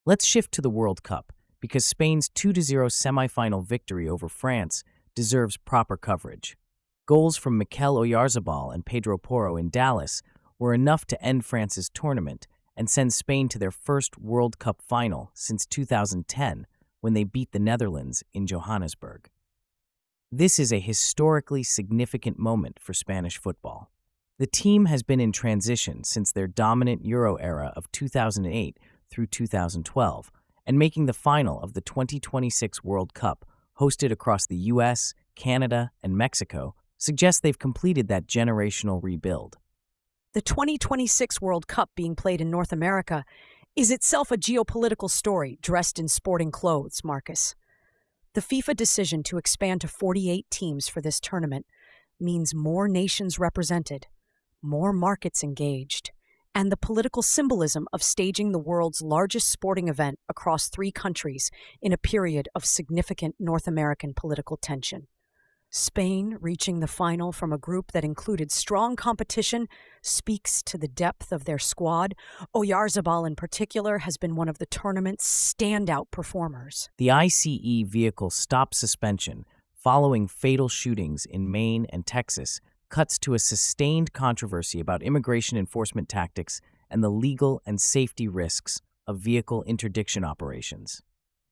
Let's shift to the World Cup, because Spain's 2-0 semifinal victory over France deserves proper coverage. Goals from Mikel Oyarzabal and Pedro Porro in Dallas were enough to end France's tournament and send Spain to their first World Cup final since 2010, when they beat the Netherlands in Johannesburg. This is a historically significant moment for Spanish football. The team has been in transition since their dominant Euro era of 2008 through 2012, and making the final of the 2026 World Cup, hosted across the US, Canada, and Mexico, suggests they've completed that generational rebuild. The 2026 World Cup being played in North America is itself a geopolitical story dressed in sporting clothes, Marcus. The FIFA decision to expand to 48 teams for this tournament means more nations represented, more markets engaged, and the political symbolism of staging the world's largest sporting event across 3 countries in a period of significant North American political tension. Spain reaching the final from a group that included strong competition speaks to the depth of their squad. Oyarzabal in particular has been one of the tournament's standout performers. The ICE vehicle stop suspension following fatal shootings in Maine and Texas cuts to a sustained controversy about immigration enforcement tactics and the legal and safety risks of vehicle interdiction operations.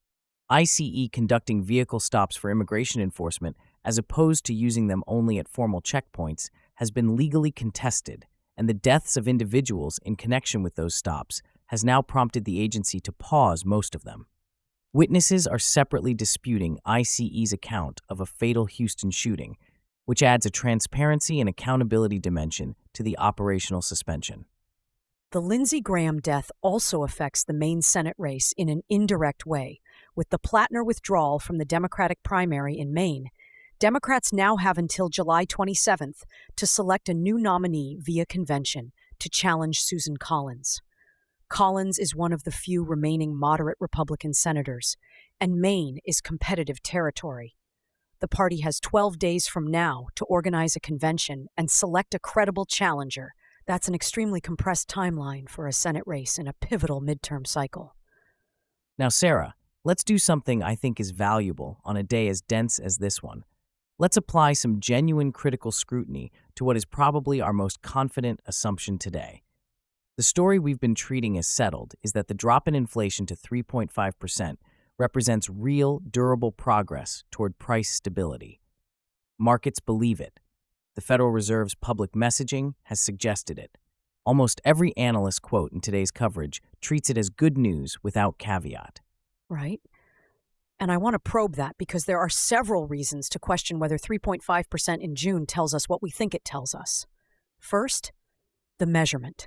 ICE conducting vehicle stops for immigration enforcement, as opposed to using them only at formal checkpoints, has been legally contested, and the deaths of individuals in connection with those stops has now prompted the agency to pause most of them. Witnesses are separately disputing ICE's account of a fatal Houston shooting, which adds a transparency and accountability dimension to the operational suspension. The Lindsey Graham death also affects the Maine Senate race in an indirect way. With the Plattner withdrawal from the Democratic primary in Maine, Democrats now have until July 27th to select a new nominee via convention to challenge Susan Collins. Collins is one of the few remaining moderate Republican senators, and Maine is competitive territory. The party has 12 days from now to organize a convention and select a credible challenger. That's an extremely compressed timeline for a Senate race in a pivotal midterm cycle. Now, Sarah, let's do something I think is valuable on a day as dense as this one. Let's apply some genuine critical scrutiny to what is probably our most confident assumption today. The story we've been treating as settled is that the drop in inflation to 3.5% represents real, durable progress toward price stability. Markets believe it. The Federal Reserve's public messaging has suggested it. Almost every analyst quote in today's coverage treats it as good news without caveat. Right? And I want to probe that because there are several reasons to question whether 3.5% in June tells us what we think it tells us. First, the measurement.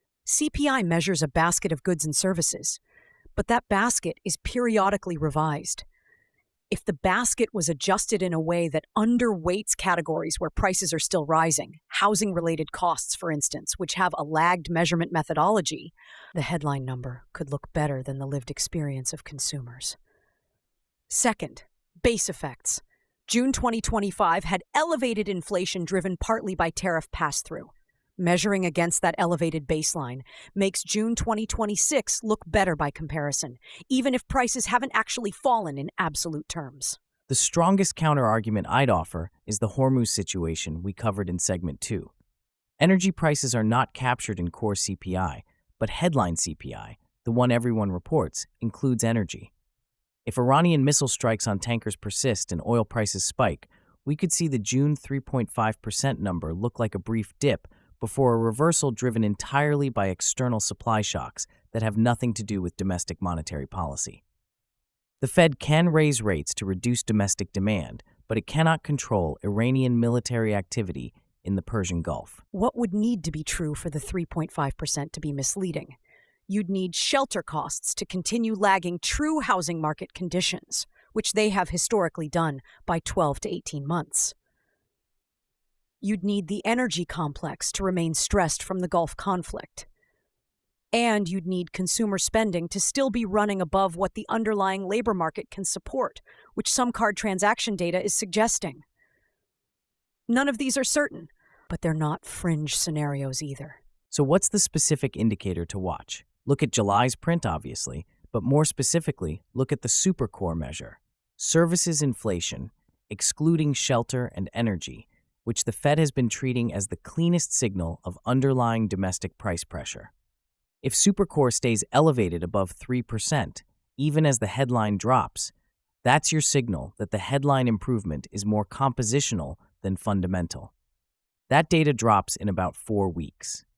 CPI measures a basket of goods and services, but that basket is periodically revised. If the basket was adjusted in a way that underweights categories where prices are still rising, housing-related costs, for instance, which have a lagged measurement methodology, the headline number could look better than the lived experience of consumers. Second, base effects. June 2025 had elevated inflation driven partly by tariff pass-through. Measuring against that elevated baseline makes June 2026 look better by comparison, even if prices haven't actually fallen in absolute terms. The strongest counterargument I'd offer is the Hormuz situation we covered in segment 2. Energy prices are not captured in core CPI, but headline CPI, the one everyone reports, includes energy. If Iranian missile strikes on tankers persist and oil prices spike, we could see the June 3.5% number look like a brief dip before a reversal driven entirely by external supply shocks that have nothing to do with domestic monetary policy. The Fed can raise rates to reduce domestic demand, but it cannot control Iranian military activity in the Persian Gulf. What would need to be true for the 3.5% to be misleading? You'd need shelter costs to continue lagging true housing market conditions, which they have historically done by 12 to 18 months. You'd need the energy complex to remain stressed from the Gulf conflict. And you'd need consumer spending to still be running above what the underlying labor market can support, which some card transaction data is suggesting. None of these are certain, but they're not fringe scenarios either. So what's the specific indicator to watch? Look at July's print, obviously, But more specifically, look at the supercore measure, services inflation, excluding shelter and energy, which the Fed has been treating as the cleanest signal of underlying domestic price pressure. If supercore stays elevated above 3%, even as the headline drops, that's your signal that the headline improvement is more compositional than fundamental. That data drops in about 4 weeks.